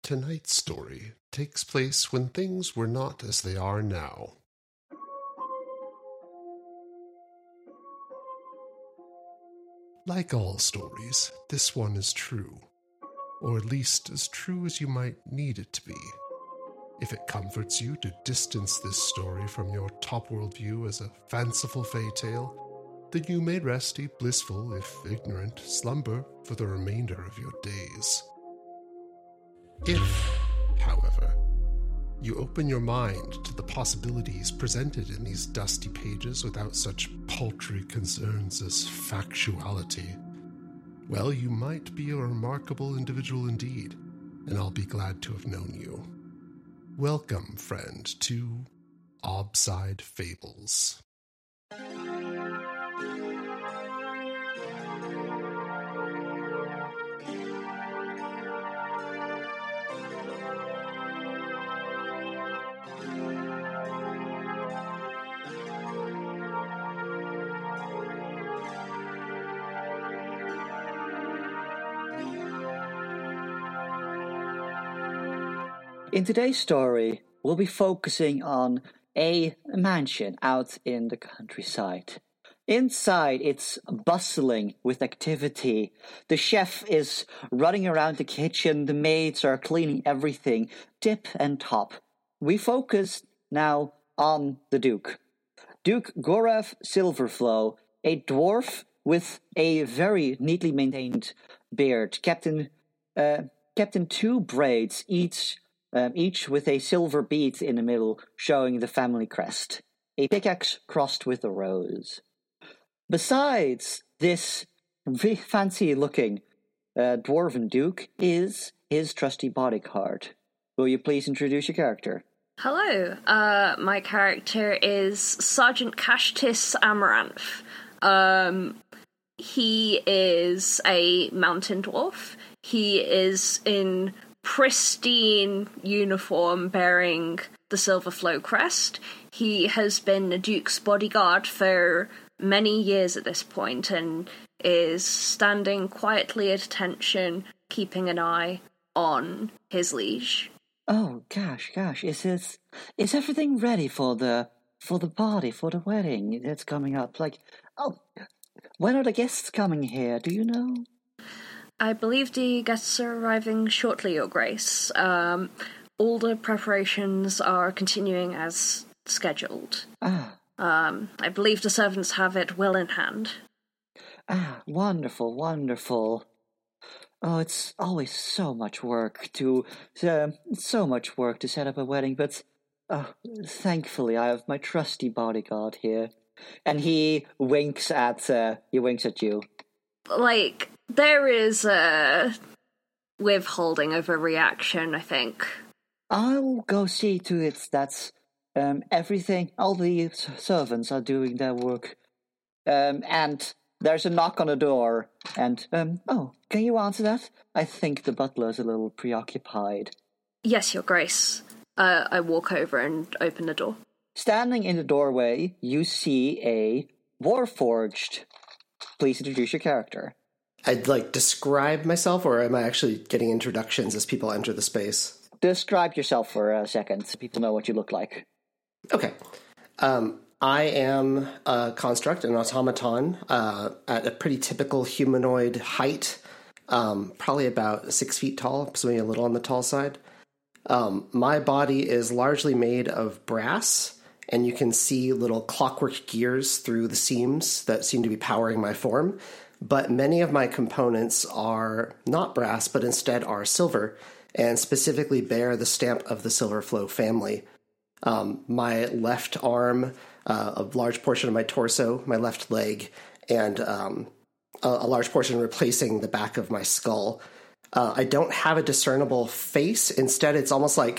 Tonight's story takes place when things were not as they are now. Like all stories, this one is true, or at least as true as you might need it to be. If it comforts you to distance this story from your top-world view as a fanciful fairy tale, then you may rest a blissful, if ignorant, slumber for the remainder of your days. If, however, you open your mind to the possibilities presented in these dusty pages without such paltry concerns as factuality, well, you might be a remarkable individual indeed, and I'll be glad to have known you. Welcome, friend, to Obside Fables. In today's story, we'll be focusing on a mansion out in the countryside. Inside, it's bustling with activity. The chef is running around the kitchen, the maids are cleaning everything, tip and top. We focus now on the Duke. Duke Gorav Silverflow, a dwarf with a very neatly maintained beard, kept in two braids, each with a silver bead in the middle showing the family crest, a pickaxe crossed with a rose. Besides this fancy-looking dwarven duke is his trusty bodyguard. Will you please introduce your character? Hello, my character is Sergeant Kashtis Amaranth. He is a mountain dwarf. He is in pristine uniform bearing the Silverflow crest. He has been the Duke's bodyguard for many years at this point and is standing quietly at attention, keeping an eye on his liege. Oh, gosh, is everything ready for the party, for the wedding that's coming up? When are the guests coming here, do you know? I believe the guests are arriving shortly, Your Grace. All the preparations are continuing as scheduled. I believe the servants have it well in hand. Wonderful. Oh, it's always so much work to set up a wedding, but thankfully I have my trusty bodyguard here, and he winks at you. There is a withholding of a reaction, I think. I'll go see to it that all the servants are doing their work. And there's a knock on the door, and, can you answer that? I think the butler's a little preoccupied. Yes, Your Grace. I walk over and open the door. Standing in the doorway, you see a Warforged. Please introduce your character. I'd describe myself, or am I actually getting introductions as people enter the space? Describe yourself for a second so people know what you look like. Okay. I am a construct, an automaton, at a pretty typical humanoid height, probably about 6 feet tall, so maybe a little on the tall side. My body is largely made of brass, and you can see little clockwork gears through the seams that seem to be powering my form. But many of my components are not brass, but instead are silver, and specifically bear the stamp of the Silverflow family. My left arm, a large portion of my torso, my left leg, and a large portion replacing the back of my skull. I don't have a discernible face. Instead, it's almost like,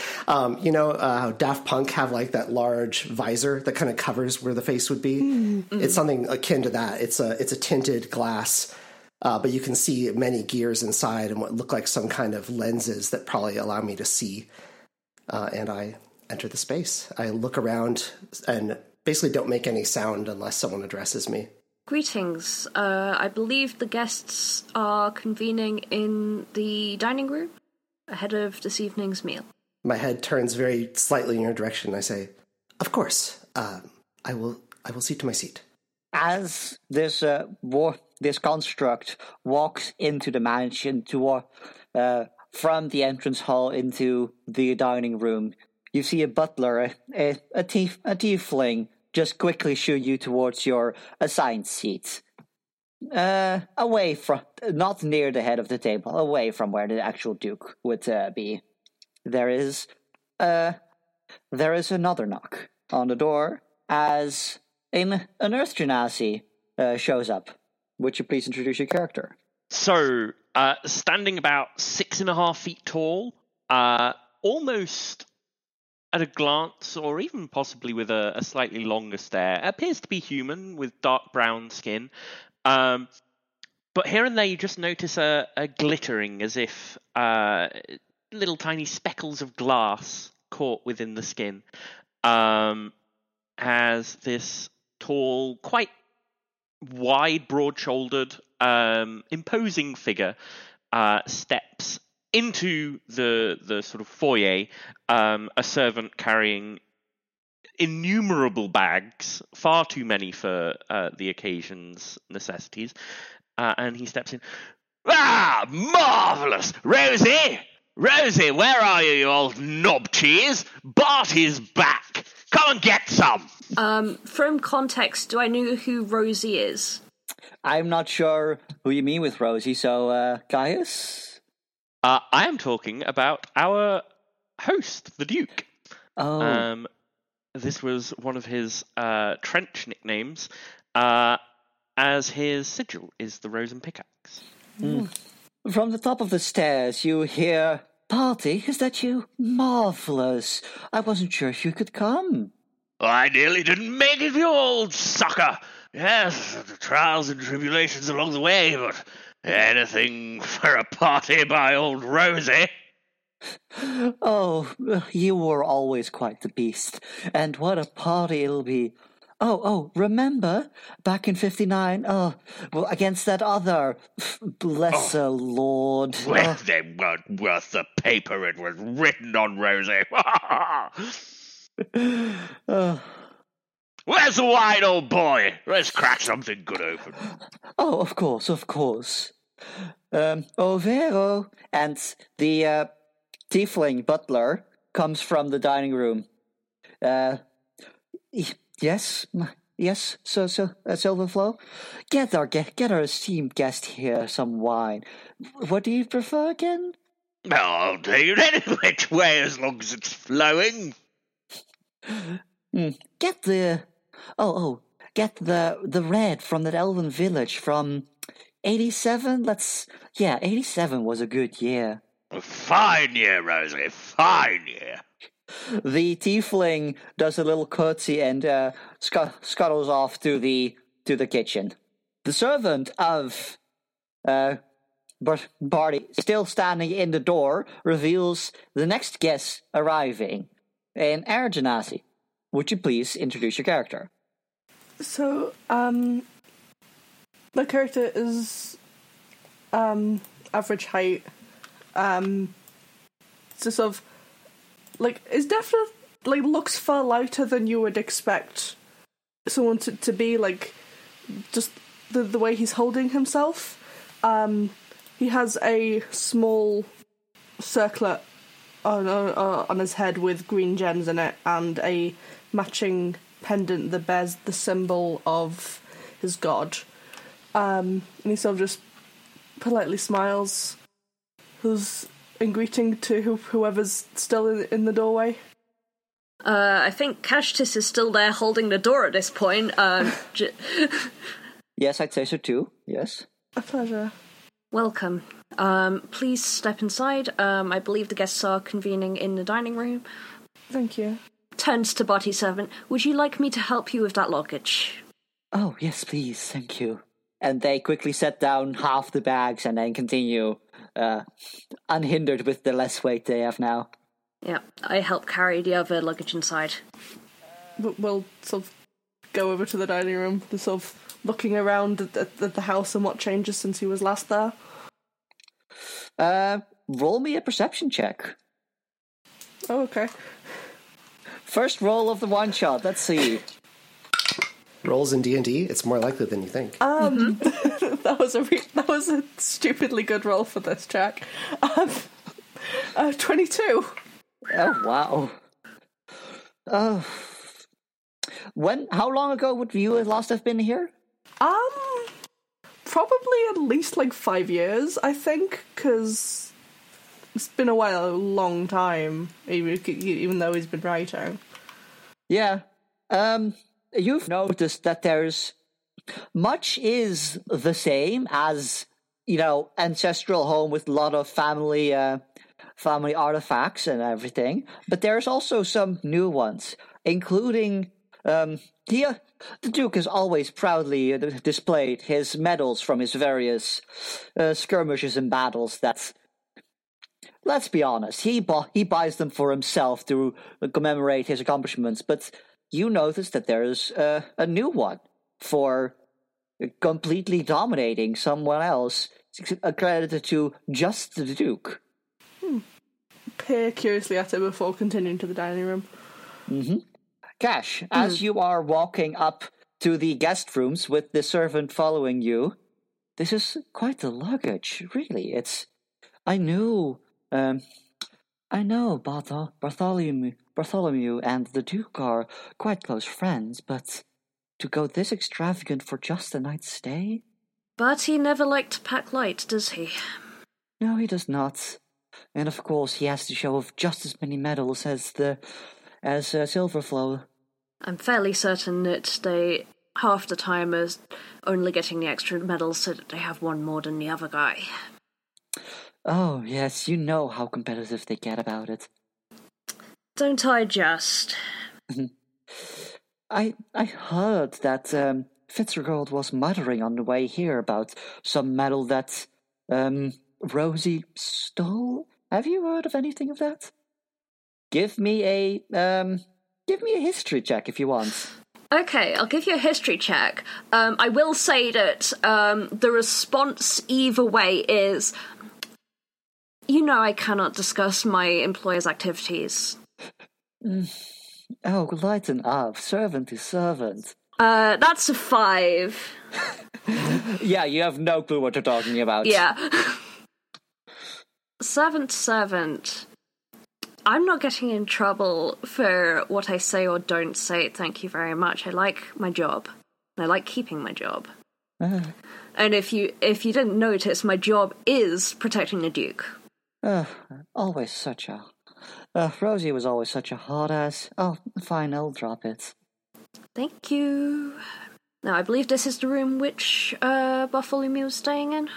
how Daft Punk have that large visor that kind of covers where the face would be. Mm-hmm. It's something akin to that. It's a tinted glass, but you can see many gears inside and what look like some kind of lenses that probably allow me to see. And I enter the space. I look around and basically don't make any sound unless someone addresses me. Greetings. I believe the guests are convening in the dining room? ahead of this evening's meal. My head turns very slightly in your direction. I say, "Of course. I will see to my seat." As this this construct walks into the mansion from the entrance hall into the dining room, you see a butler, a tiefling, just quickly shoo you towards your assigned seat. Away from, not near the head of the table, away from where the actual Duke would be. There is another knock on the door as an Earth Genasi shows up. Would you please introduce your character? So, standing about 6.5 feet tall, almost at a glance, or even possibly with a slightly longer stare, appears to be human with dark brown skin. But here and there you just notice a glittering, as if little tiny speckles of glass caught within the skin. As this tall, quite wide, broad-shouldered, imposing figure steps into the sort of foyer, a servant carrying innumerable bags, far too many for the occasion's necessities, and he steps in. "Ah, marvellous! Rosie! Rosie, where are you, you old knob cheese? Barty's back! Come and get some!" From context, do I know who Rosie is? I'm not sure who you mean with Rosie, so, Gaius? I am talking about our host, the Duke. Oh. This was one of his trench nicknames, as his sigil is the Rose and Pickaxe. Mm. From the top of the stairs, you hear, "Party, is that you? Marvellous. I wasn't sure if you could come." "I nearly didn't make it, you old sucker. Yes, the trials and tribulations along the way, but anything for a party by old Rosie." "Oh, you were always quite the beast. And what a party it'll be. Oh, remember? Back in 59, against that other, bless the Lord. Well, they weren't worth the paper it was written on, Rosie. Where's the wine, old boy? Let's crack something good open." Oh, of course. Vero." And the tiefling butler comes from the dining room. Yes, so Silverflow, get our esteemed guest here some wine. What do you prefer again? "I'll take it any which way as long as it's flowing." Get the red from that elven village from 87. 87 was a good year. "A fine year, Rosie, fine year." The tiefling does a little curtsy and scuttles off to the kitchen. The servant of Barty, still standing in the door, reveals the next guest arriving. An Air Genasi. Would you please introduce your character? So, my character is average height. So sort of is definitely looks far lighter than you would expect someone to be, just the way he's holding himself. He has a small circlet on his head with green gems in it, and a matching pendant that bears the symbol of his god. And he sort of just politely smiles, in greeting to whoever's still in the doorway. I think Kashtis is still there holding the door at this point. Yes, I'd say so too. Yes. A pleasure. Welcome. Please step inside. I believe the guests are convening in the dining room. Thank you. Turns to body servant. Would you like me to help you with that luggage? Oh, yes, please. Thank you. And they quickly set down half the bags and then continue unhindered with the less weight they have now. Yeah, I help carry the other luggage inside. We'll sort of go over to the dining room, just sort of looking around at the house and what changes since he was last there. roll me a perception check. Oh, okay. First roll of the one shot. Let's see. Rolls in D&D, it's more likely than you think. That was a stupidly good roll for this check. 22. Oh wow. How long ago would you last have been here? Probably at least like 5 years, I think, because it's been a long time, even though he's been writing. Yeah. You've noticed that there's much is the same as, ancestral home with a lot of family artifacts and everything, but there's also some new ones, including the Duke has always proudly displayed his medals from his various skirmishes and battles. That, let's be honest, he buys them for himself to commemorate his accomplishments, but you notice that there's a new one for completely dominating someone else, accredited to just the Duke. Peer curiously at it before continuing to the dining room. Mm-hmm. Cash, as you are walking up to the guest rooms with the servant following you, this is quite the luggage, really. I know Bartholomew and the Duke are quite close friends, but to go this extravagant for just a night's stay? But he never liked to pack light, does he? No, he does not. And of course, he has to show off just as many medals as Silverflow. I'm fairly certain that half the time is only getting the extra medals so that they have one more than the other guy. Oh, yes, you know how competitive they get about it. Don't I just? I heard that Fitzgerald was muttering on the way here about some medal that Rosie stole. Have you heard of anything of that? Give me a history check if you want. Okay, I'll give you a history check. I will say that the response either way is, I cannot discuss my employer's activities. Oh, lighten up. Servant is servant. That's a 5. Yeah, you have no clue what you're talking about. Yeah. Servant. I'm not getting in trouble for what I say or don't say, thank you very much. I like my job. I like keeping my job. And if you didn't notice, my job is protecting the Duke. Always such a... Rosie was always such a hot ass. Oh, fine, I'll drop it. Thank you. Now, I believe this is the room which Bartholomew is staying in.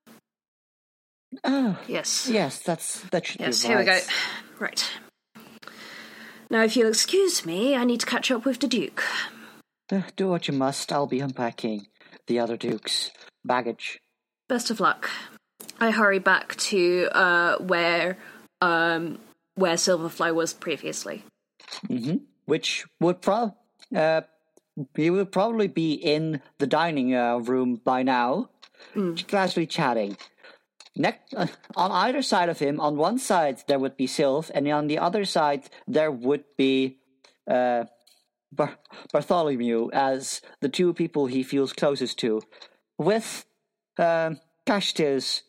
Oh. Yes. Yes, that should be right. Yes, here we go. Right. Now, if you'll excuse me, I need to catch up with the Duke. Do what you must. I'll be unpacking the other Duke's baggage. Best of luck. I hurry back to where Silverfly was previously. Mm-hmm. Which would he would probably be in the dining room by now, casually chatting. On either side of him, on one side there would be Sylph, and on the other side there would be Bartholomew as the two people he feels closest to, with Kashtis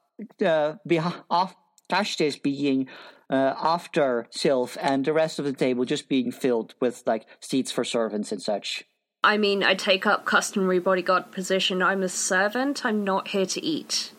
being after Sylph, and the rest of the table just being filled with seats for servants and such. I mean, I take up customary bodyguard position. I'm a servant. I'm not here to eat.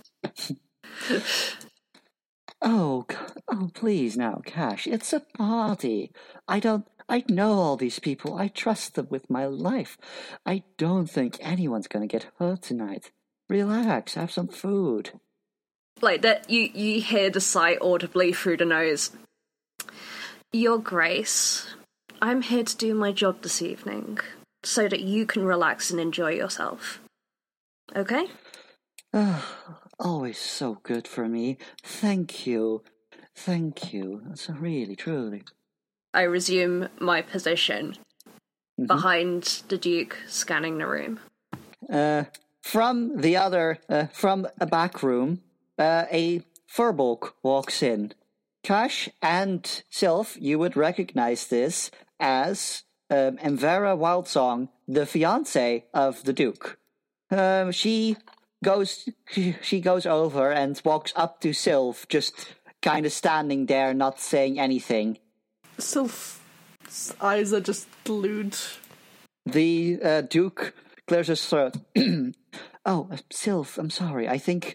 Oh, please now, Cash. It's a party. I know all these people. I trust them with my life. I don't think anyone's going to get hurt tonight. Relax, have some food. Like that, you hear the sigh audibly through the nose. Your Grace, I'm here to do my job this evening, so that you can relax and enjoy yourself. Okay? Always so good for me. Thank you. That's really, truly. I resume my position behind the Duke, scanning the room. From a back room, a Furbolg walks in. Cash and Sylph, you would recognize this as Emvera Wildsong, the fiancée of the Duke. She goes over and walks up to Sylph, just kind of standing there, not saying anything. Sylph's eyes are just glued. The Duke clears his throat. Oh, Sylph, I'm sorry. I think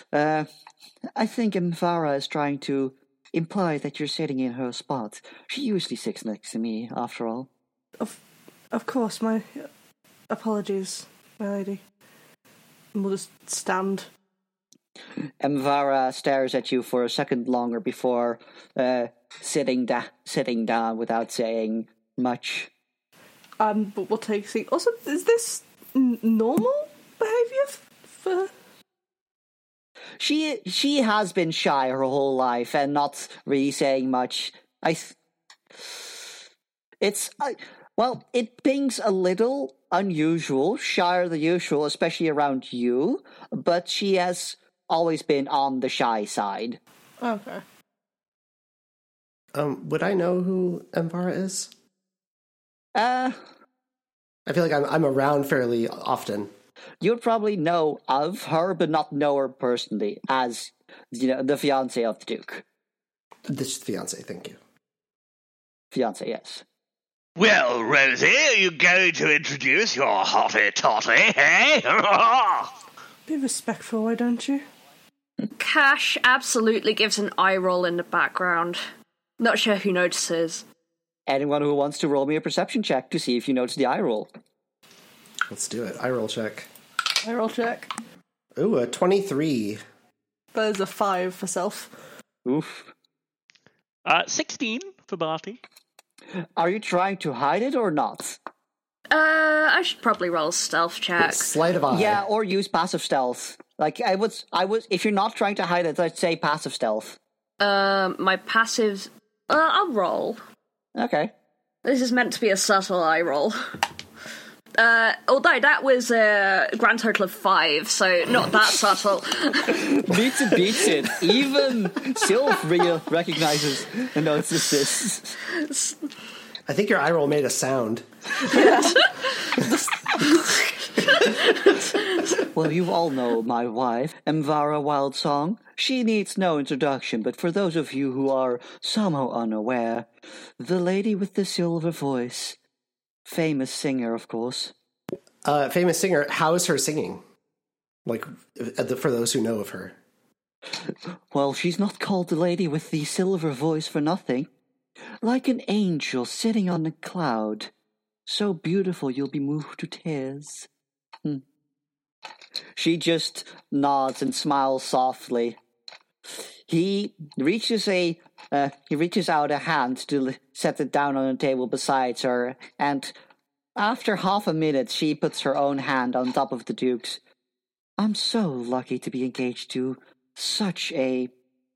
Emvara is trying to imply that you're sitting in her spot. She usually sits next to me, after all. Of course, my apologies, my lady. We'll just stand. Emvara stares at you for a second longer before sitting down without saying much. But we'll take a seat. Also, is this normal behaviour for... She has been shy her whole life and not really saying much. It pings a little unusual, shyer than usual, especially around you, but she has always been on the shy side. Okay. Would I know who Emvara is? I feel like I'm around fairly often. You'd probably know of her, but not know her personally, as the fiancé of the Duke. This fiancé, thank you. Fiancé, yes. Well, Rosie, are you going to introduce your hottie totty, eh? Be respectful, why don't you? Cash absolutely gives an eye roll in the background. Not sure who notices. Anyone who wants to roll me a perception check to see if you notice the eye roll. Let's do it. Eye roll check. Eye roll check. Ooh, a 23. There's a 5 for Sylph. Oof. 16 for Barty. Are you trying to hide it or not? I should probably roll a stealth check. Sleight of eye. Yeah, or use passive stealth. Like, I would, if you're not trying to hide it, I'd say passive stealth. My passive... I'll roll. Okay. This is meant to be a subtle eye roll. Although that was a grand total of 5, so not that subtle. Beats it. Even Sylph recognizes and notices this. I think your eye roll made a sound. Well, you all know my wife, Emvara Wildsong. She needs no introduction, but for those of you who are somehow unaware, the lady with the silver voice. Famous singer, of course. Famous singer. How is her singing? Like, for those who know of her. Well, she's not called the lady with the silver voice for nothing. Like an angel sitting on a cloud. So beautiful you'll be moved to tears. She nods and smiles softly. He reaches out a hand to set it down on the table beside her, and after half a minute, she puts her own hand on top of the Duke's. I'm so lucky to be engaged to such a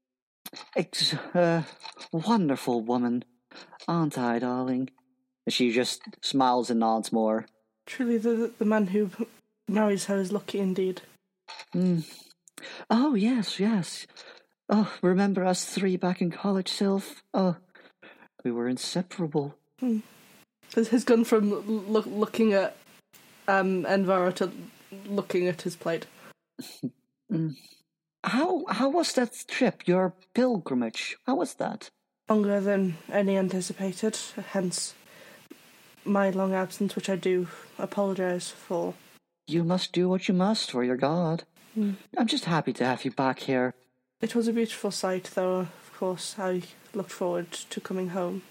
wonderful woman, aren't I, darling? She just smiles and nods more. Truly, the man who marries her is lucky indeed. Oh, yes. Oh, remember us 3 back in college, Sylph? Oh, we were inseparable. Has gone from looking at Emvara to looking at his plate. How was that trip, your pilgrimage? How was that? Longer than any anticipated, hence my long absence, which I do apologise for. You must do what you must for your god. I'm just happy to have you back here. It was a beautiful sight, though, of course. I looked forward to coming home.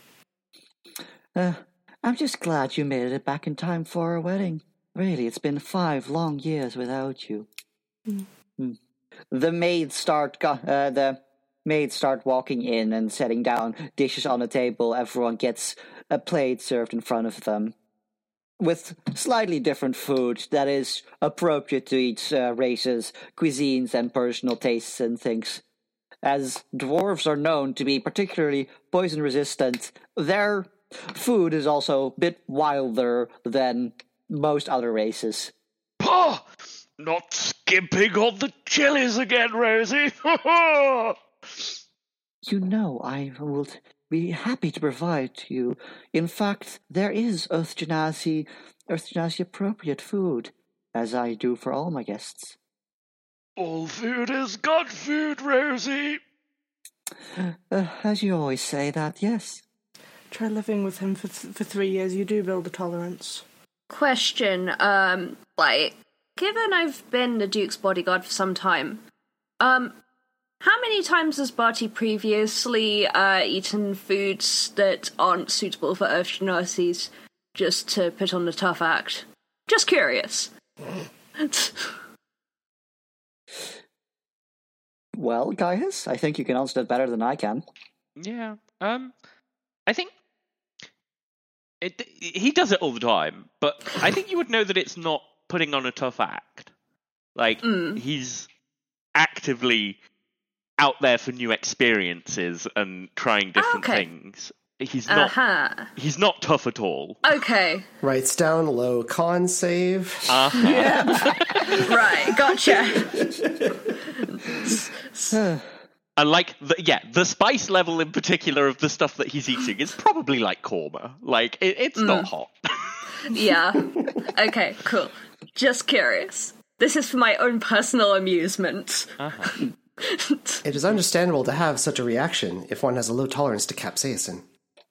I'm just glad you made it back in time for our wedding. Really, it's been 5 long years without you. The maids start walking in and setting down dishes on the table. Everyone gets a plate served in front of them, with slightly different food that is appropriate to each race's cuisines and personal tastes and things. As dwarves are known to be particularly poison-resistant, their food is also a bit wilder than most other races. Oh, Not skimping on the chilies again, Rosie. You know, I will be happy to provide to you. In fact, there is Earth Genasi appropriate food, as I do for all my guests. All food is good food, Rosie. As you always say that, yes. Try living with him for 3 years. You do build a tolerance. Question, given I've been the Duke's bodyguard for some time, how many times has Barty previously eaten foods that aren't suitable for Earth Genasi's just to put on the tough act? Just curious. Well, Gaius, I think you can answer that better than I can. Yeah. I think he does it all the time, but I think you would know that it's not putting on a tough act. Like, he's actively out there for new experiences and trying different things. He's not tough at all. Okay. Writes down low con save. Yeah. Right, gotcha. And like, the spice level in particular of the stuff that he's eating is probably like Korma. Like, it's not hot. Yeah. Okay, cool. Just curious. This is for my own personal amusement. It is understandable to have such a reaction if one has a low tolerance to capsaicin.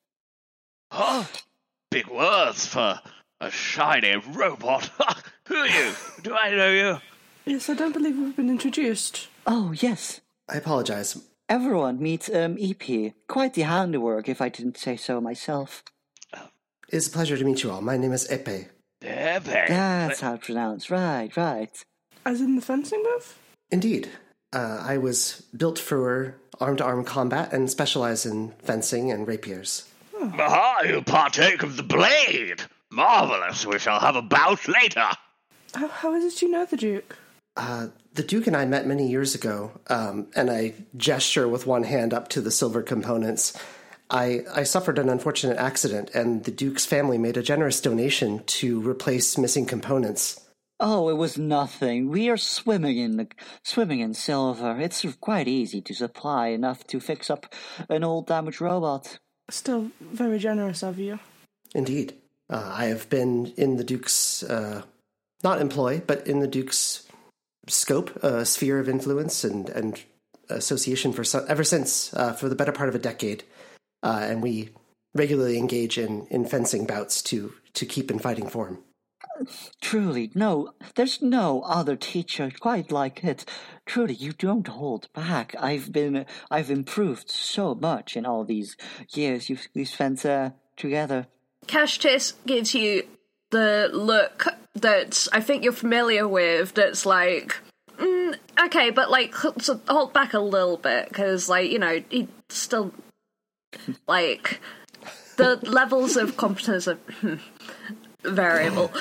Huh? Big words for a shiny robot. Who are you? Do I know you? Yes, I don't believe we've been introduced. Oh, yes. I apologize. Everyone meet EP. Quite the handiwork, if I didn't say so myself. It is a pleasure to meet you all. My name is Epe. Epe. That's how it's pronounced. Right. As in the fencing move? Indeed. I was built for arm-to-arm combat and specialize in fencing and rapiers. Aha, you partake of the blade. Marvellous. We shall have a bout later. How is it you know the Duke? The Duke and I met many years ago, and I gesture with one hand up to the silver components. I suffered an unfortunate accident, and the Duke's family made a generous donation to replace missing components. Oh, it was nothing. We are swimming in silver. It's quite easy to supply enough to fix up an old damaged robot. Still very generous of you. Indeed. I have been in the Duke's, not employ, but in the Duke's scope, sphere of influence and association ever since, for the better part of a decade. And we regularly engage in fencing bouts to keep in fighting form. Truly, no, there's no other teacher quite like it. Truly, you don't hold back. I've improved so much in all these years we've spent together. Cashtis gives you the look that I think you're familiar with, that's like, okay, but like, so hold back a little bit, because, like, you know, he still, like, the levels of competence are variable.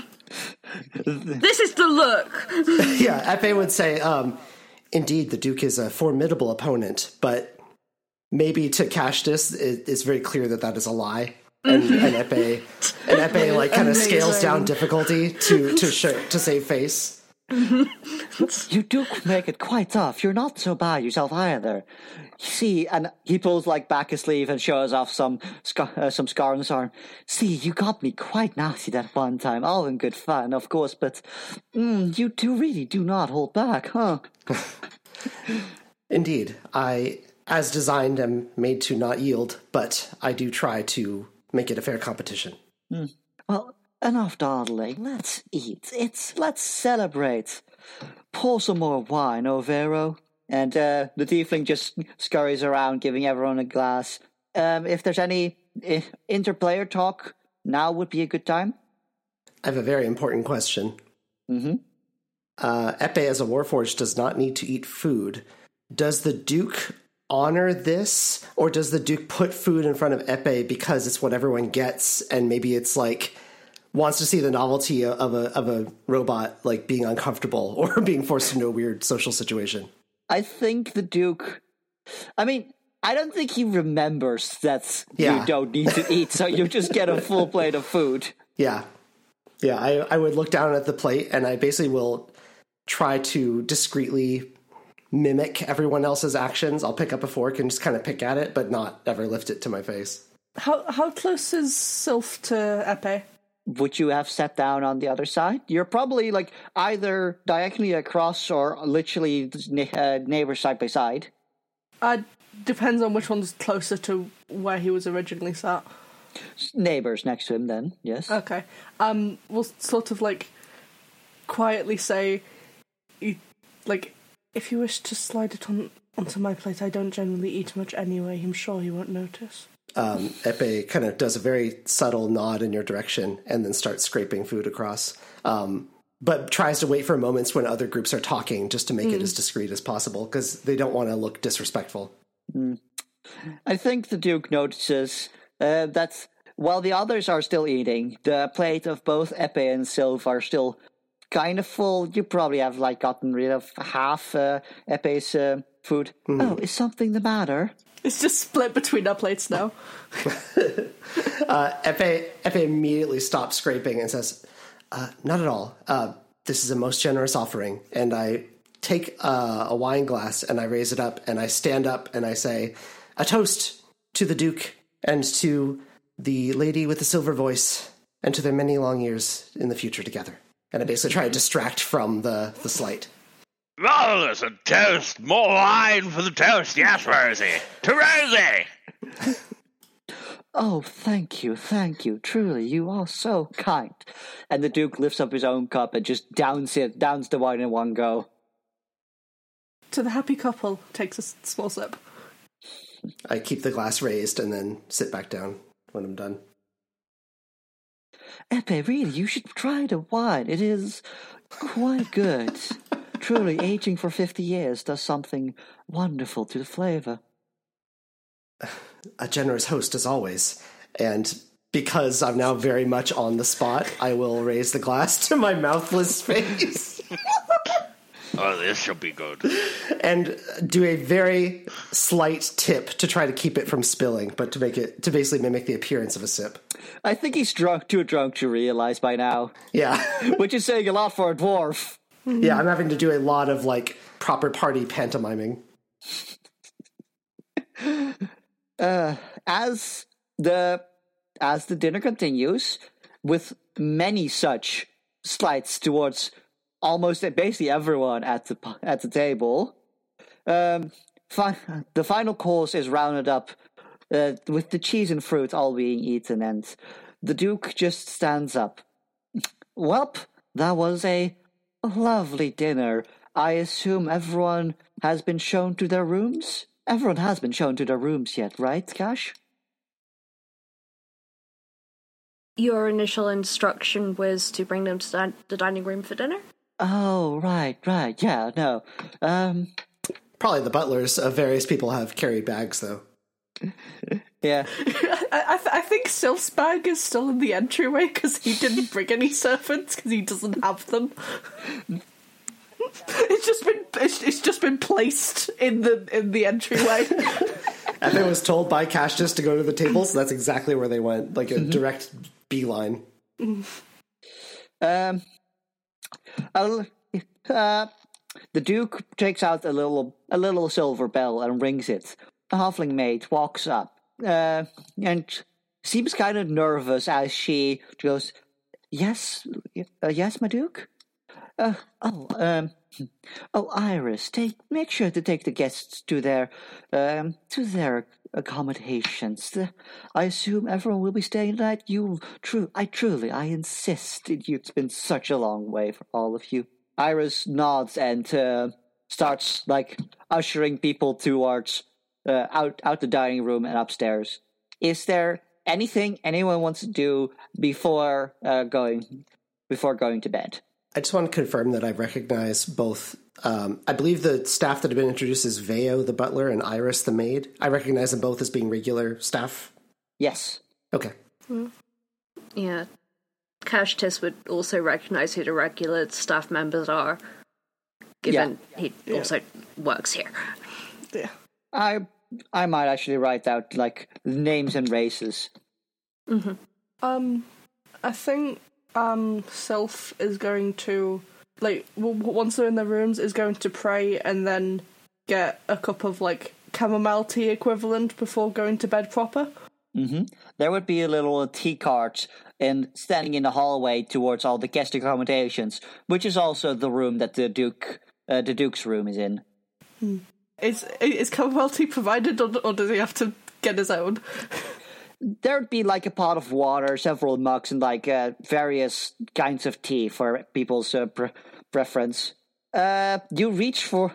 This is the look. Yeah, Epe would say, indeed, the Duke is a formidable opponent, but maybe to Cashtis, it's very clear that is a lie. And Epe like kind of scales down difficulty to save face. You do make it quite tough. You're not so bad yourself either. See, and he pulls like back his sleeve and shows off some scar on his arm. See, you got me quite nasty that one time, all in good fun, of course. But you really do not hold back, huh? Indeed, I, as designed, am made to not yield, but I do try to make it a fair competition. Well, enough dawdling. Let's eat. Let's celebrate. Pour some more wine, oh Vero. And the tiefling just scurries around, giving everyone a glass. If there's any interplayer talk, now would be a good time. I have a very important question. Epe, as a Warforged, does not need to eat food. Does the Duke honor this, or does the Duke put food in front of Epe because it's what everyone gets, and maybe it's like wants to see the novelty of a robot like being uncomfortable or being forced into a weird social situation? I think the Duke, I mean, I don't think he remembers that you don't need to eat, so you just get a full plate of food. Yeah. I would look down at the plate, and I basically will try to discreetly mimic everyone else's actions. I'll pick up a fork and just kind of pick at it, but not ever lift it to my face. How close is Sylph to Epee? Would you have sat down on the other side? You're probably like either diagonally across or literally neighbors side by side. Depends on which one's closer to where he was originally sat. Neighbors next to him, then, yes. Okay. We'll sort of like quietly say, like, if you wish to slide it onto my plate, I don't generally eat much anyway. I'm sure he won't notice. Epee kind of does a very subtle nod in your direction and then starts scraping food across. But tries to wait for moments when other groups are talking just to make it as discreet as possible because they don't want to look disrespectful. I think the Duke notices that while the others are still eating, the plate of both Epee and Sylph are still kind of full. You probably have like gotten rid of half Epee's food. Oh, is something the matter? It's just split between our plates now. Epee immediately stops scraping and says, not at all. This is a most generous offering. And I take a wine glass and I raise it up and I stand up and I say, a toast to the Duke and to the lady with the silver voice and to their many long years in the future together. And I basically try to distract from the slight. Marvelous, a toast. More wine for the toast. Yes, Rosie. To Rosie! Oh, thank you. Truly, you are so kind. And the Duke lifts up his own cup and just downs the wine in one go. To the happy couple, takes a small sip. I keep the glass raised and then sit back down when I'm done. Epee, really, you should try the wine. It is quite good. Truly, aging for 50 years does something wonderful to the flavor. A generous host as always. And because I'm now very much on the spot, I will raise the glass to my mouthless face. Oh, this shall be good. And do a very slight tip to try to keep it from spilling, but to basically mimic the appearance of a sip. I think he's too drunk to realize by now. Yeah. Which is saying a lot for a dwarf. Yeah, I'm having to do a lot of, like, proper party pantomiming. As the dinner continues, with many such slights towards almost basically everyone at the table, the final course is rounded up with the cheese and fruit all being eaten, and the Duke just stands up. Welp, that was a lovely dinner. I assume everyone has been shown to their rooms? Everyone has been shown to their rooms yet, right, Cash? Your initial instruction was to bring them to the dining room for dinner? Oh, right, yeah, no. Probably the butlers of various people have carried bags, though. Yeah. I think Sylph's bag is still in the entryway because he didn't bring any servants because he doesn't have them. It's just been placed in the entryway. And it was told by Cash just to go to the table, so that's exactly where they went, like a direct beeline. The Duke takes out a little silver bell and rings it. The halfling maid walks up and seems kind of nervous as she goes, "Yes, my Duke. Iris, make sure to take the guests to their accommodations. I assume everyone will be staying tonight. I insist. It's been such a long way for all of you." Iris nods and starts like ushering people towards out the dining room and upstairs. Is there anything anyone wants to do before going to bed? I just want to confirm that I recognize both. I believe the staff that have been introduced is Veo, the butler, and Iris, the maid. I recognize them both as being regular staff. Yes. Okay. Yeah. Cash Tis would also recognize who the regular staff members are, given he also works here. Yeah. I might actually write out like names and races. I think Sylph is going to like once they're in their rooms, is going to pray and then get a cup of like chamomile tea equivalent before going to bed proper. Mm-hmm. There would be a little tea cart standing in the hallway towards all the guest accommodations, which is also the room that the Duke's room is in. Is chamomile tea provided, or does he have to get his own? There'd be like a pot of water, several mugs, and like various kinds of tea for people's preference. You reach for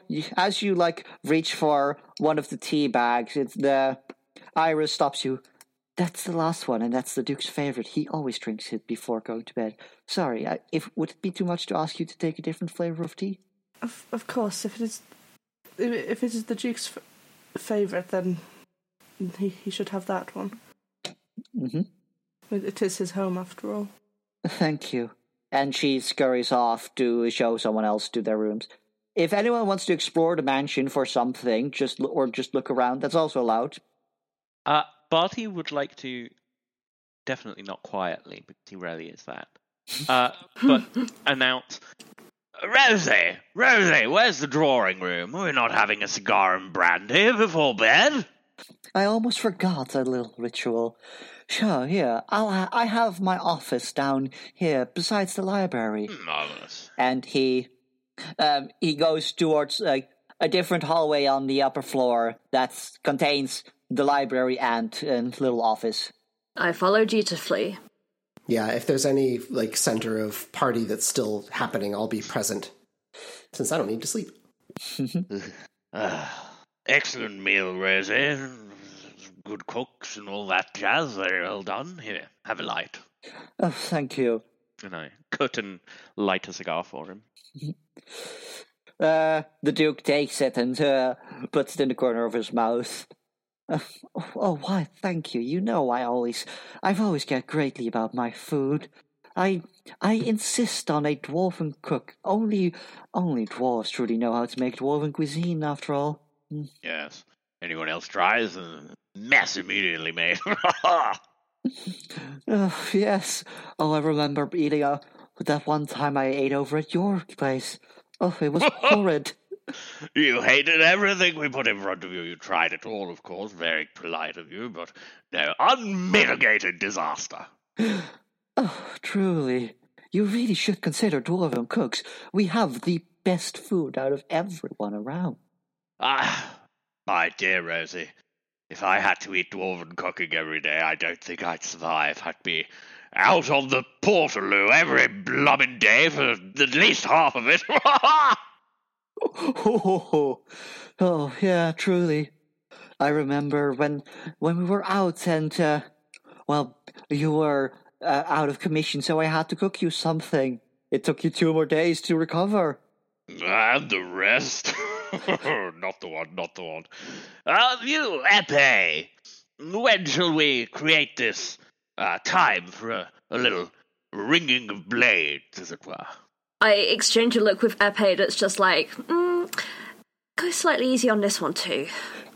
one of the tea bags. The Iris stops you. That's the last one, and that's the Duke's favorite. He always drinks it before going to bed. Sorry, would it be too much to ask you to take a different flavor of tea? Of course, if it is the Duke's favorite, then he should have that one. Mm-hmm. It is his home, after all. Thank you. And she scurries off to show someone else to their rooms. If anyone wants to explore the mansion for something, just look around, that's also allowed. Barty would like to, definitely not quietly, because he rarely is that, but announce, Rosie, where's the drawing room? We're not having a cigar and brandy before bed. I almost forgot a little ritual. Sure, here, I have my office down here besides the library. Marvelous. And he goes towards a different hallway on the upper floor that contains the library and little office. I follow dutifully. Yeah, if there's any like center of party that's still happening, I'll be present, since I don't need to sleep. Excellent meal, Rosie. Good cooks and all that jazz. Very well done. Here, have a light. Oh, thank you. And I cut and light a cigar for him. The Duke takes it and puts it in the corner of his mouth. Why, thank you. You know I've always cared greatly about my food. I insist on a dwarven cook. Only dwarves truly know how to make dwarven cuisine, after all. Yes. Anyone else tries, mess immediately made. Yes. I remember eating that one time I ate over at your place. Oh, it was horrid. You hated everything we put in front of you. You tried it all, of course. Very polite of you, but no, unmitigated disaster. Oh, truly. You really should consider dwarven cooks. We have the best food out of everyone around. My dear Rosie, if I had to eat dwarven cooking every day, I don't think I'd survive. I'd be out on the Portaloo every blooming day for at least half of it. Oh, yeah, truly. I remember when we were out and, you were out of commission, so I had to cook you something. It took you 2 more days to recover. And the rest? Not the one. You, Epee, when shall we create this time for a little ringing of blades, as it were? I exchange a look with Epee that's just like, go slightly easy on this one too.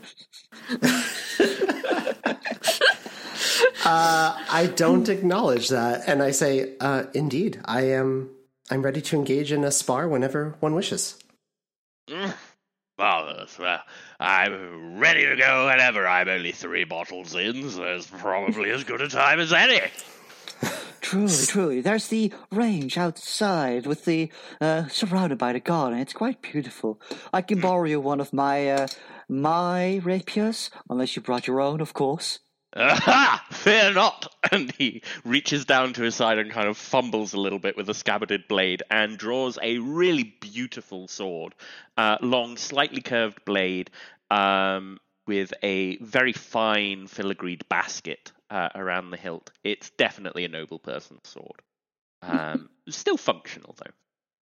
I don't acknowledge that, and I say, indeed, I'm ready to engage in a spar whenever one wishes. Marvelous. Well, I'm ready to go whenever. I'm only 3 bottles in, so it's probably as good a time as any. Truly. There's the range outside with the surrounded by the garden. It's quite beautiful. I can borrow you one of my rapiers, unless you brought your own, of course. Aha! Fear not! And he reaches down to his side and kind of fumbles a little bit with a scabbarded blade and draws a really beautiful sword. Long, slightly curved blade with a very fine filigreed basket around the hilt. It's definitely a noble person's sword. Still functional, though.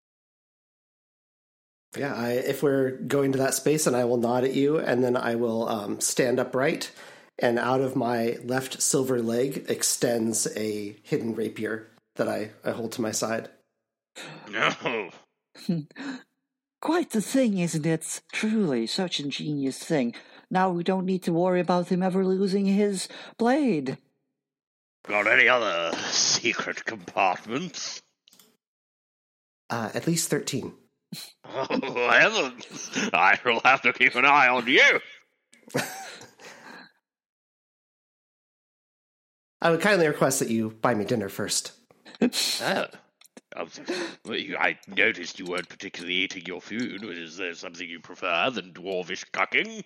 Yeah, if we're going to that space, and I will nod at you, and then I will stand upright, and out of my left silver leg extends a hidden rapier that I hold to my side. No. Quite the thing, isn't it? Truly, such an ingenious thing. Now we don't need to worry about him ever losing his blade. Got any other secret compartments? At least 13. Oh, heavens! I will have to keep an eye on you. I would kindly request that you buy me dinner first. Oh. I noticed you weren't particularly eating your food. Is there something you prefer than dwarvish cucking?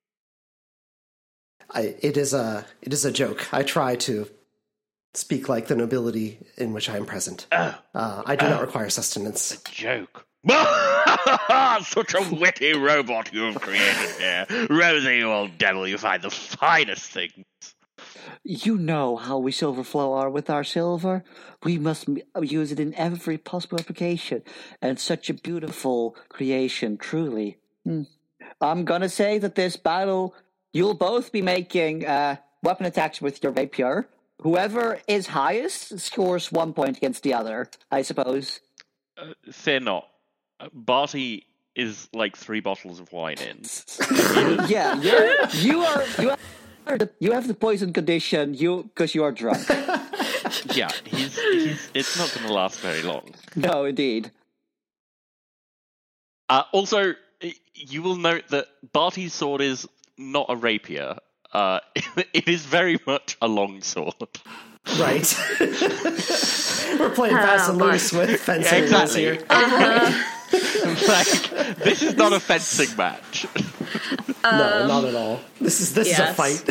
It is a joke. I try to speak like the nobility in which I am present. I do not require sustenance. Joke. Such a witty robot you've created here. Rosie, you old devil, you find the finest things. You know how we Silverflow are with our silver. We must use it in every possible application. And such a beautiful creation, truly. I'm gonna say that this battle, you'll both be making weapon attacks with your rapier. Whoever is highest scores 1 point against the other, I suppose. Fear not. Barty is like 3 bottles of wine in. Yeah, you have the poison condition because you are drunk. Yeah, it's not going to last very long. No, indeed. Also, you will note that Barty's sword is not a rapier. It is very much a longsword. Right. We're playing fast and loose with fencing rules here. Like, this is not a fencing match. No, not at all. This is a fight.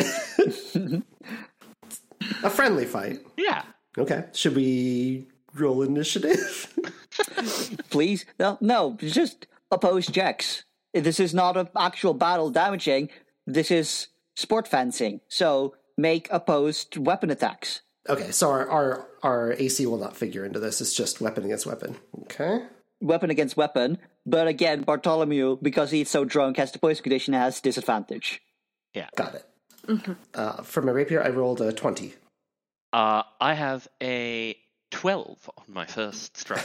A friendly fight. Yeah. Okay. Should we roll initiative? Please? No, just opposed checks. This is not an actual battle damaging. This is sport fencing. So make opposed weapon attacks. Okay, so our AC will not figure into this. It's just weapon against weapon. Okay. Weapon against weapon. But again, Bartholomew, because he's so drunk, has the poison condition, has disadvantage. Yeah. Got it. For my rapier, I rolled a 20. I have a 12 on my first strike.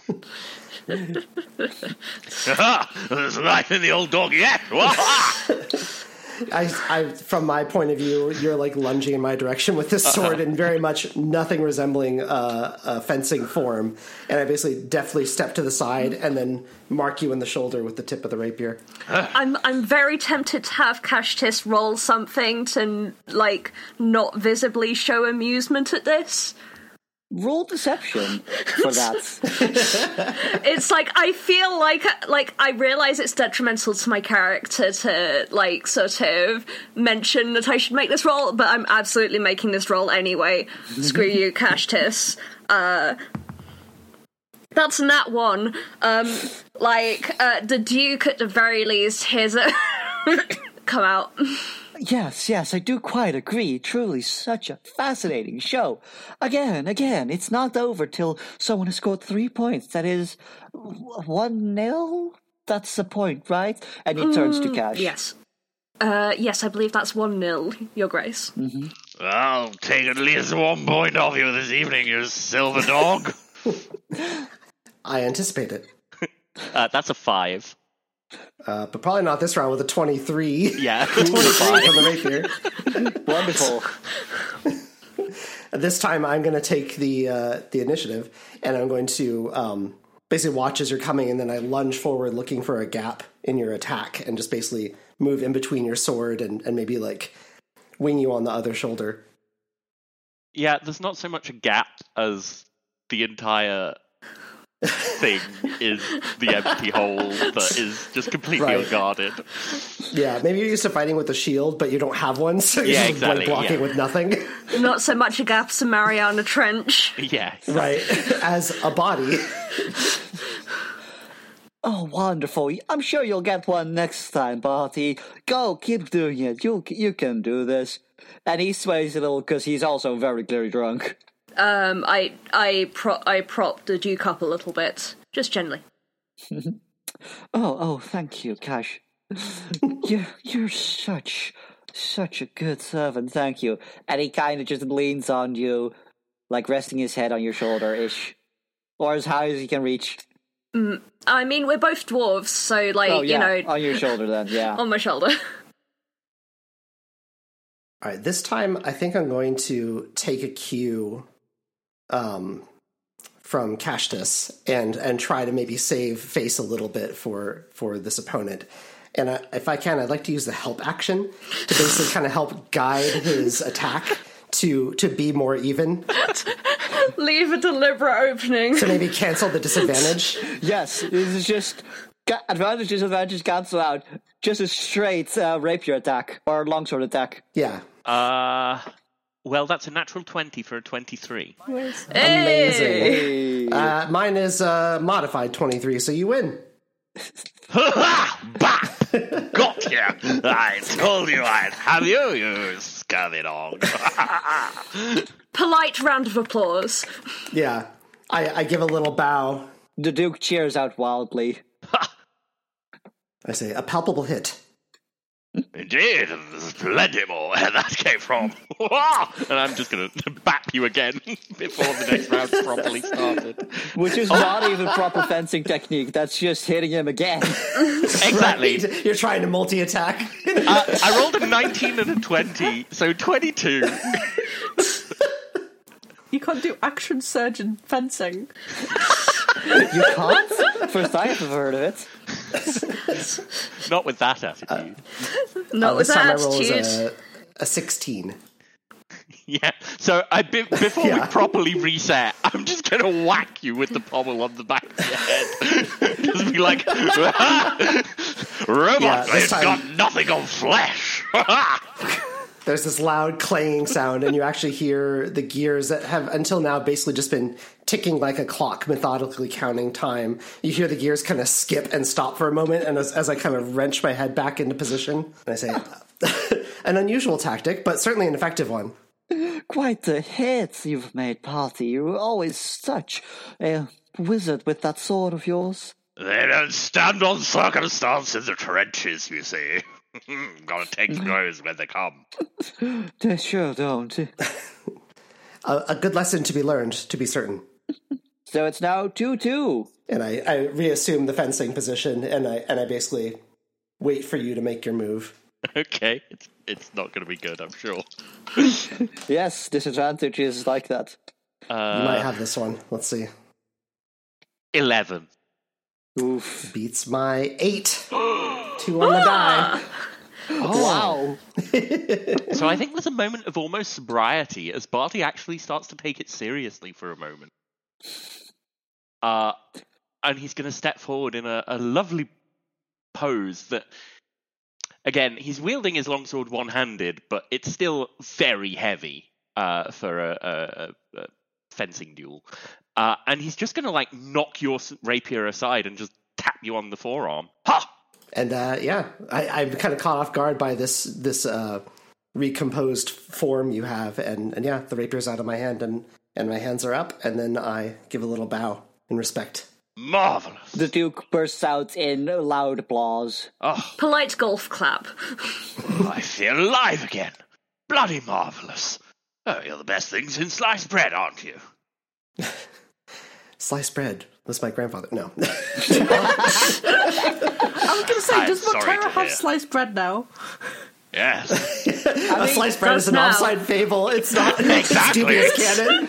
There's life in the old dog yet. I, from my point of view, you're like lunging in my direction with this sword in very much nothing resembling a fencing form, and I basically deftly step to the side and then mark you in the shoulder with the tip of the rapier. I'm very tempted to have Kashtis roll something to like not visibly show amusement at this. Roll deception for that. It's like I feel like I realize it's detrimental to my character to like sort of mention that I should make this roll, but I'm absolutely making this roll anyway. Screw you, Kashtis. That's nat 1. The Duke at the very least hears it come out. Yes, I do quite agree. Truly such a fascinating show. Again, it's not over till someone has scored 3 points. That is 1-0? That's the point, right? And he turns to Cash. Yes. Yes, I believe that's 1-0, Your Grace. Mm-hmm. I'll take at least 1 point off you this evening, you silver dog. I anticipate it. That's a 5. But probably not this round with a 23. Yeah, 25 from the rapier. Wonderful. This time I'm going to take the initiative, and I'm going to basically watch as you're coming, and then I lunge forward looking for a gap in your attack, and just basically move in between your sword and maybe like wing you on the other shoulder. Yeah, there's not so much a gap as the entire thing is the empty hole that is just completely unguarded. Yeah, maybe you're used to fighting with a shield, but you don't have one, so you're just exactly, blocking with nothing. Not so much a gap as a Mariana Trench. Yeah. Right, as a body. Oh, wonderful. I'm sure you'll get one next time, Barty. Go, keep doing it. You can do this. And he sways a little because he's also very clearly drunk. I prop the Duke up a little bit, just gently. Oh, thank you, Cash. You're such a good servant, thank you. And he kind of just leans on you, like resting his head on your shoulder-ish. Or as high as he can reach. I mean, we're both dwarves, so, you know... on your shoulder then, yeah. On my shoulder. All right, this time I think I'm going to take a cue from Cashtus and try to maybe save face a little bit for this opponent. And if I can, I'd like to use the help action to basically kind of help guide his attack to be more even. Leave a deliberate opening. To maybe cancel the disadvantage. Yes, this is just advantage, disadvantage, cancel out. Just a straight rapier attack or longsword attack. Yeah. Well, that's a natural 20 for a 23. Amazing. Hey. Mine is modified 23, so you win. Bah! Gotcha! I told you I'd have you, you scurvy dog. Polite round of applause. Yeah. I give a little bow. The Duke cheers out wildly. I say, a palpable hit. Indeed, there's plenty more where that came from. And I'm just going to bap you again before the next round properly started. Which is not even proper fencing technique. That's just hitting him again. Exactly. Right? You're trying to multi-attack. I rolled a 19 and a 20, so 22. You can't do action surge in fencing. You can't? First I have heard of it. Not with that attitude. Not with this time that I roll attitude. a 16. Yeah, so before we Yeah. properly reset, I'm just going to whack you with the pommel on the back of your head. Just be like, Robot, Yeah, this it's time- got nothing on flesh. There's this loud clanging sound, and you actually hear the gears that have until now basically just been ticking like a clock, methodically counting time. You hear the gears kind of skip and stop for a moment, and as I kind of wrench my head back into position, and I say, an unusual tactic, but certainly an effective one. Quite the hit you've made, Party. You're always such a wizard with that sword of yours. They don't stand on circumstance in the trenches, you see. Gotta take those when they come. They sure don't. A good lesson to be learned, to be certain. So it's now 2-2. And I reassume the fencing position, and I basically wait for you to make your move. okay, it's not going to be good, I'm sure. Yes, disadvantage is like that. You might have this one. Let's see. 11. Oof. Beats my 8. 2 on the die. Wow. So I think there's a moment of almost sobriety as Barty actually starts to take it seriously for a moment. And he's going to step forward in a lovely pose that, again, he's wielding his longsword one-handed, but it's still very heavy for a fencing duel. And he's just going to like knock your rapier aside and just tap you on the forearm. Ha! And I'm kind of caught off guard by this recomposed form you have, and yeah, the rapier's out of my hand, and my hands are up, and then I give a little bow in respect. Marvelous. The Duke bursts out in loud applause. Oh, Polite golf clap. I feel alive again. Bloody marvelous. Oh, you're the best thing since sliced bread, aren't you? Sliced bread. That's my grandfather. No. I was going to say, I'm does sorry Montero to have hear. sliced bread now? Yes. A sliced bread is an now. offside fable. It's not Exactly. dubious canon.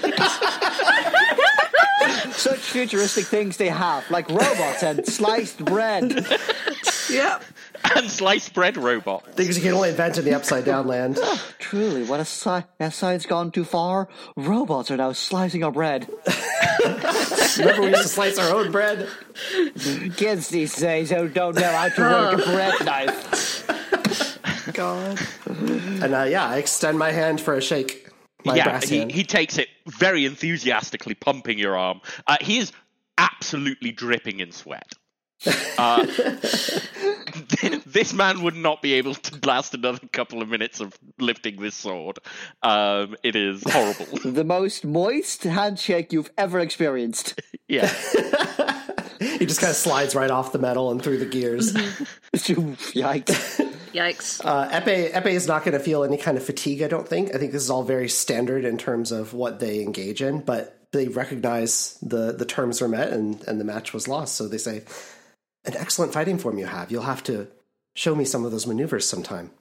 Such futuristic things they have, like robots and sliced bread. Yep. And sliced bread robot. Things you can only invent in the upside down land. Truly, what has science gone too far? Robots are now slicing our bread. Remember we used to slice our own bread? Kids these days who don't know how to work a bread knife. God. And I extend my hand for a shake. My Yeah, brass hand. he takes it very enthusiastically, pumping your arm. He is absolutely dripping in sweat. This man would not be able to last another couple of minutes of lifting this sword. It is horrible. The most moist handshake you've ever experienced. Yeah. He just kind of slides right off the metal and through the gears. Yikes. Yikes. Epee is not going to feel any kind of fatigue, I don't think. I think this is all very standard in terms of what they engage in, but they recognize the terms were met and the match was lost. So they say, an excellent fighting form you have. You'll have to show me some of those maneuvers sometime.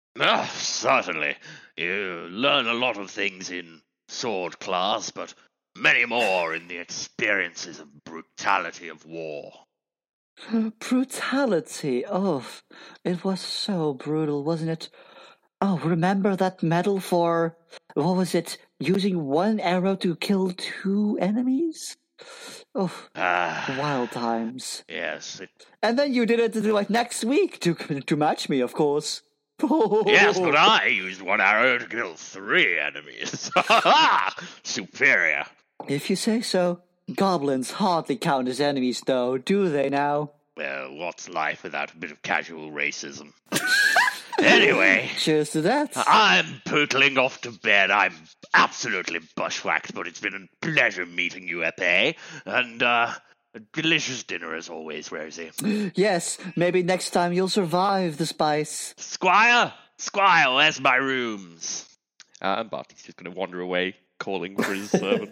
Certainly. You learn a lot of things in sword class, but many more in the experiences of brutality of war. Brutality. Oh, it was so brutal, wasn't it? Oh, remember that medal for, what was it, using one arrow to kill 2 enemies? Oh, wild times. Yes, And then you did it like next week to match me, of course. yes, but I used one arrow to kill 3 enemies. Superior. If you say so. Goblins hardly count as enemies, though, do they now? Well, what's life without a bit of casual racism? Anyway, Cheers to that. I'm pootling off to bed. I'm absolutely bushwhacked, but it's been a pleasure meeting you, Epee. And, a delicious dinner as always, Rosie. Yes, maybe next time you'll survive the spice. Squire, where's my rooms? And Barty's just going to wander away, calling for his servant.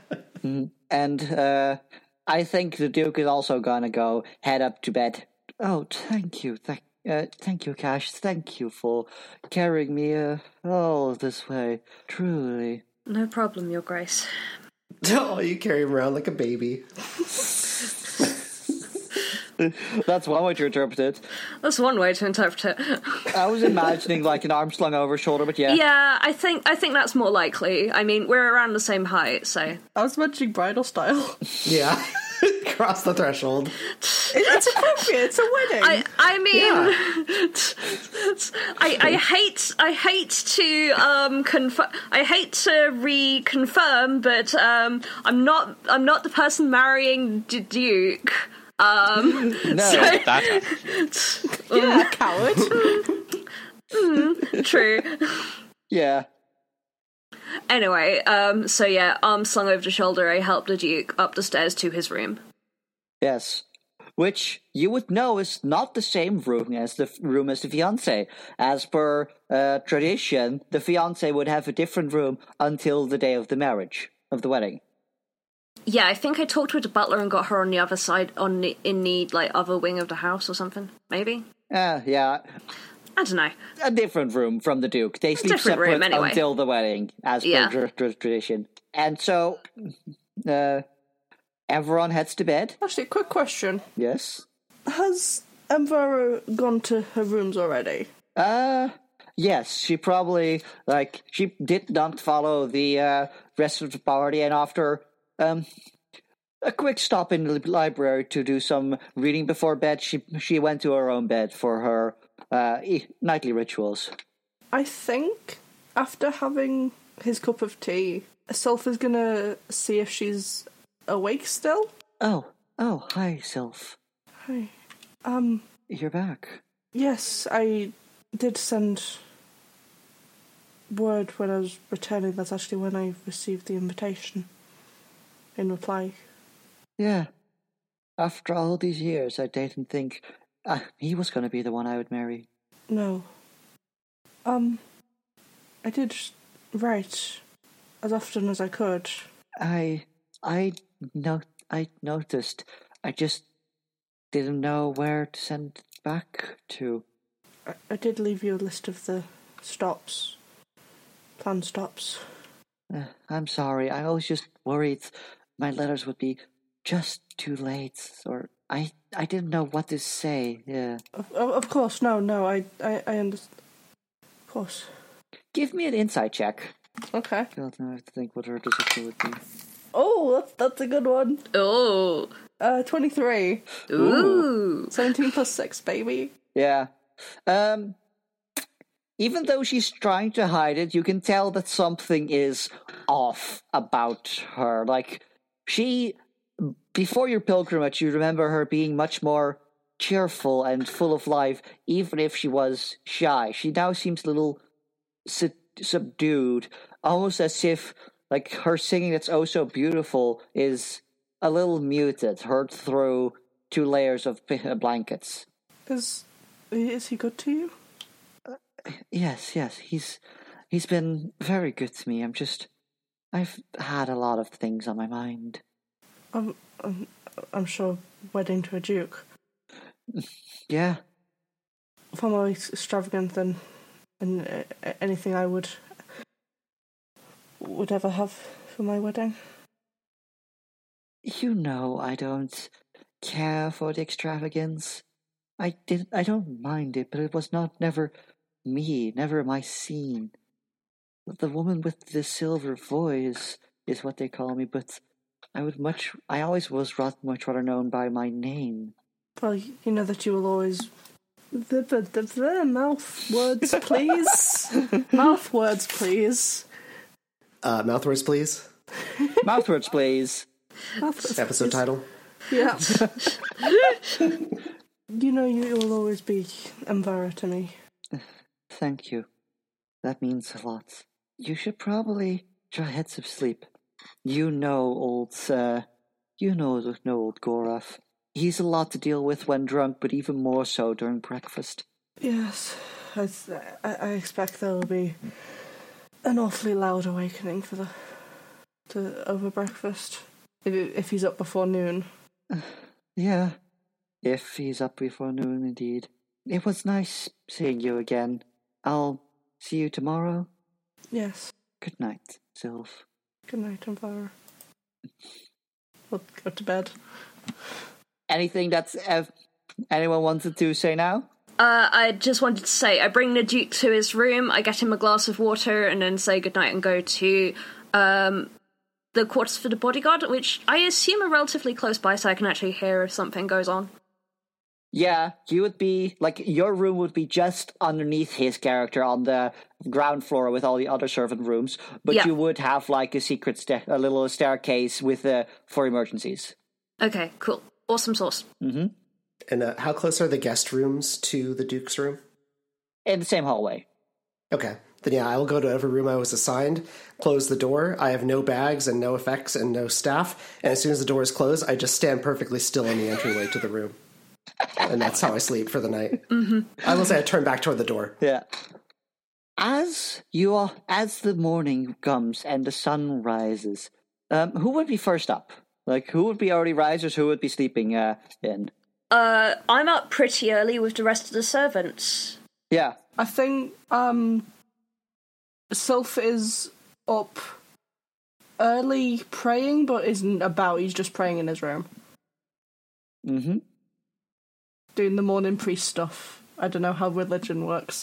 And I think the Duke is also gonna go head up to bed. Oh, thank you, thank you, Cash. Thank you for carrying me all this way. Truly. No problem, Your Grace. Oh, you carry him around like a baby. That's one way to interpret it. That's one way to interpret it. I was imagining like an arm slung over his shoulder, but yeah. Yeah, I think that's more likely. I mean, we're around the same height, so. I was mentioning bridal style. Yeah. Cross the threshold. It's appropriate. It's a wedding. I mean, I hate to confirm. I hate to reconfirm, but I'm not the person marrying Duke. No, so, Yeah, coward. True. Yeah. Anyway, so yeah, arm slung over the shoulder, I help the Duke up the stairs to his room. Yes. Which you would know is not the same room as the fiancé. As per tradition, the fiancé would have a different room until the day of the marriage, of the wedding. Yeah, I think I talked with the butler and got her on the other side, in the like other wing of the house or something. Maybe. Yeah. I don't know. A different room from the Duke. They sleep separate room, anyway. until the wedding, as per tradition. And so, everyone heads to bed. Actually, quick question. Yes. Has Emvara gone to her rooms already? Yes, she probably, she did not follow the rest of the party, and after a quick stop in the library to do some reading before bed, she went to her own bed for her nightly rituals. I think after having his cup of tea, Sylph is gonna see if she's awake still. Oh, hi, Sylph. Hi. You're back. Yes, I did send word when I was returning. That's actually when I received the invitation. In reply. Yeah. After all these years, I didn't think he was going to be the one I would marry. No. I did write as often as I could. I noticed. I just didn't know where to send it back to. I did leave you a list of the stops. Planned stops. I'm sorry. I was just worried my letters would be just too late, or I didn't know what to say. Yeah. Of course, no. I understand. Of course. Give me an insight check. Okay. God, I have to think what her decision would be. Oh, that's a good one. Oh. 23. Ooh. 17 plus 6, baby. Yeah. Even though she's trying to hide it, you can tell that something is off about her. Before your pilgrimage, you remember her being much more cheerful and full of life, even if she was shy. She now seems a little subdued, almost as if, her singing that's oh so beautiful is a little muted, heard through 2 layers of blankets. Is he good to you? Yes, he's been very good to me. I've had a lot of things on my mind. I'm sure wedding to a duke. Yeah. Far more extravagant than anything I would ever have for my wedding. You know I don't care for the extravagance. I don't mind it, but it was never me, never my scene. The woman with the silver voice is what they call me, but I always was much rather known by my name. Well, you know that you will always... The mouth words, please. Mouth words, please. Mouth words, please. Mouth words, please. Episode title. Yeah. You know you will always be Amvara to me. Thank you. That means a lot. You should probably try get some sleep. You know old Gorath. He's a lot to deal with when drunk, but even more so during breakfast. Yes, I expect there will be an awfully loud awakening over breakfast. If he's up before noon. Yeah, if he's up before noon, indeed. It was nice seeing you again. I'll see you tomorrow. Yes. Good night, Sylph. Good night, Amvara. We'll go to bed. Anything that's anyone wanted to say now? I just wanted to say, I bring the Duke to his room, I get him a glass of water, and then say goodnight and go to the quarters for the bodyguard, which I assume are relatively close by, so I can actually hear if something goes on. Yeah, you would be, your room would be just underneath his character on the ground floor with all the other servant rooms, but you would have, a secret, a little staircase with for emergencies. Okay, cool. Awesome sauce. Mm-hmm. And how close are the guest rooms to the Duke's room? In the same hallway. Okay. Then I will go to every room I was assigned, close the door. I have no bags and no effects and no staff. And as soon as the door is closed, I just stand perfectly still in the entryway to the room. And that's how I sleep for the night. Mm-hmm. I will say I turn back toward the door. Yeah. As the morning comes and the sun rises, who would be first up? Who would be early risers? Who would be sleeping in? I'm up pretty early with the rest of the servants. Yeah. I think Sylph is up early praying, but isn't about. He's just praying in his room. Mm-hmm. Doing the morning priest stuff. I don't know how religion works.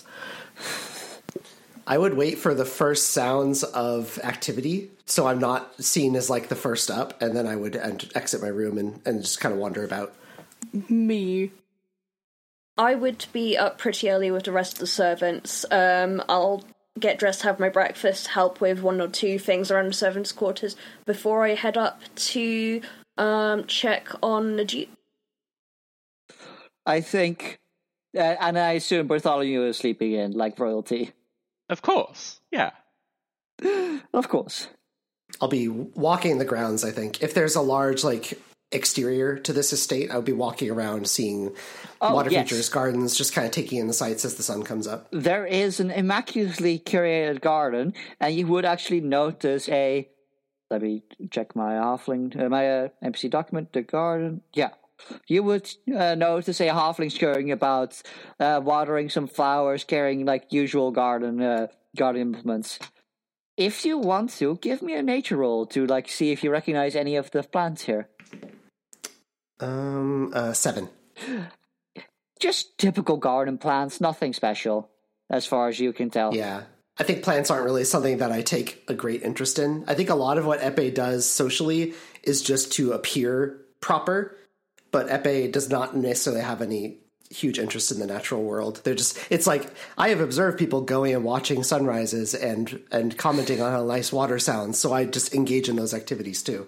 I would wait for the first sounds of activity, so I'm not seen as the first up, and then I would exit my room and just kind of wander about. Me. I would be up pretty early with the rest of the servants. I'll get dressed, have my breakfast, help with one or two things around the servants' quarters before I head up to check on the Duke. I think, and I assume Bartholomew is sleeping in, like royalty. Of course, yeah. Of course. I'll be walking the grounds, I think. If there's a large, exterior to this estate, I would be walking around seeing water features, gardens, just kind of taking in the sights as the sun comes up. There is an immaculately curated garden, and you would actually notice let me check my my NPC document, the garden. Yeah. You would notice a halfling scurrying about, watering some flowers, carrying usual garden implements. If you want to, give me a nature roll to see if you recognize any of the plants here. 7. Just typical garden plants, nothing special, as far as you can tell. Yeah. I think plants aren't really something that I take a great interest in. I think a lot of what Epee does socially is just to appear proper, but Epee does not necessarily have any huge interest in the natural world. It's I have observed people going and watching sunrises and commenting on how nice water sounds, so I just engage in those activities too.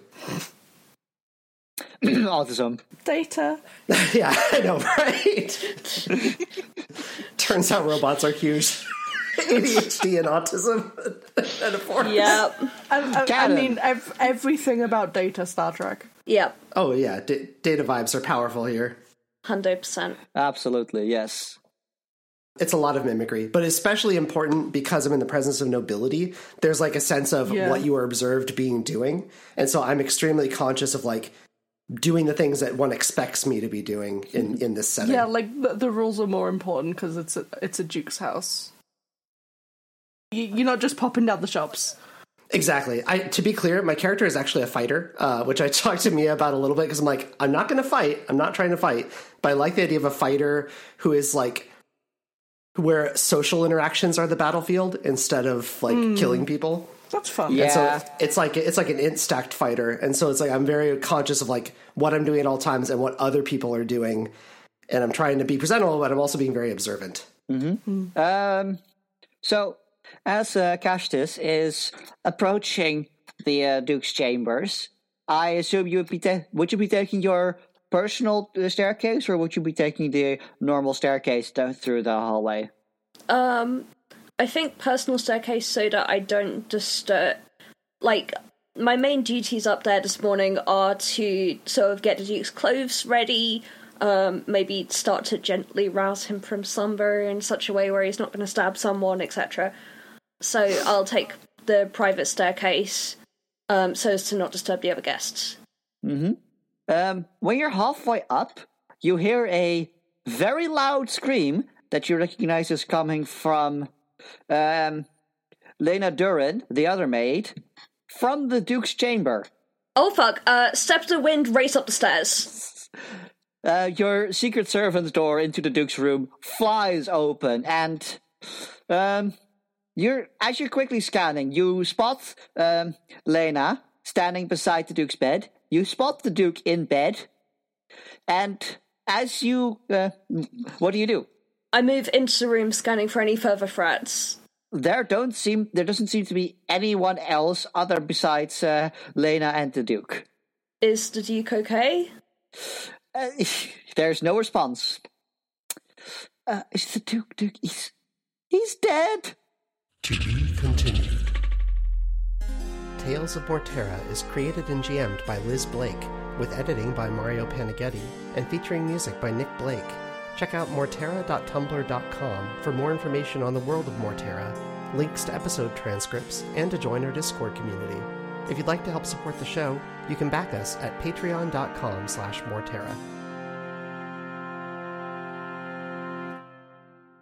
Autism. Data. Yeah, I know, right? Turns out robots are huge. ADHD and autism and a force. Yep. I mean, everything about Data Star Trek. Yep. Oh, yeah. Data vibes are powerful here. 100%. Absolutely, yes. It's a lot of mimicry, but especially important because I'm in the presence of nobility. There's a sense of what you are observed being doing. And so I'm extremely conscious of doing the things that one expects me to be doing in this setting. Yeah, the rules are more important because it's a duke's house. You're not just popping down the shops. Exactly. To be clear, my character is actually a fighter, which I talked to Mia about a little bit because I'm like, I'm not going to fight. I'm not trying to fight. But I like the idea of a fighter who is like, where social interactions are the battlefield instead of like killing people. That's fun. Yeah. And so it's like an int-stacked fighter. And so it's like I'm very conscious of like what I'm doing at all times and what other people are doing. And I'm trying to be presentable, but I'm also being very observant. So, as Castus is approaching the Duke's chambers, I assume you would would you be taking your personal staircase, or would you be taking the normal staircase through the hallway? I think personal staircase so that I don't disturb. Like, my main duties up there this morning are to sort of get the Duke's clothes ready. Maybe start to gently rouse him from slumber in such a way where he's not going to stab someone, etc. So I'll take the private staircase, so as to not disturb the other guests. When you're halfway up, you hear a very loud scream that you recognize as coming from Lena Durin, the other maid, from the Duke's chamber. Oh fuck, step to the wind, race up the stairs. Your secret servant's door into the Duke's room flies open, and as you're quickly scanning, you spot Lena standing beside the Duke's bed. You spot the Duke in bed, and as you, what do? I move into the room, scanning for any further threats. There doesn't seem to be anyone else other besides Lena and the Duke. Is the Duke okay? There's no response. It's the Duke. He's dead. To be continued. Tales of Morterra is created and GM'd by Liz Blake, with editing by Mario Panaghetti, and featuring music by Nick Blake. Check out morterra.tumblr.com for more information on the world of Morterra, links to episode transcripts, and to join our Discord community. If you'd like to help support the show, you can back us at patreon.com/Morterra.